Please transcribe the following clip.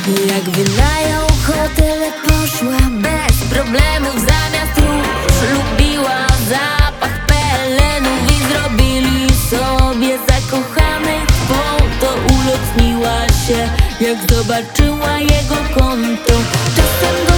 Jak wynają hotel, poszła bez problemów. Zamiast róż lubiła zapach pelenów i zrobili sobie zakochanych foto. Ulotniła się, jak zobaczyła jego konto. Czasem go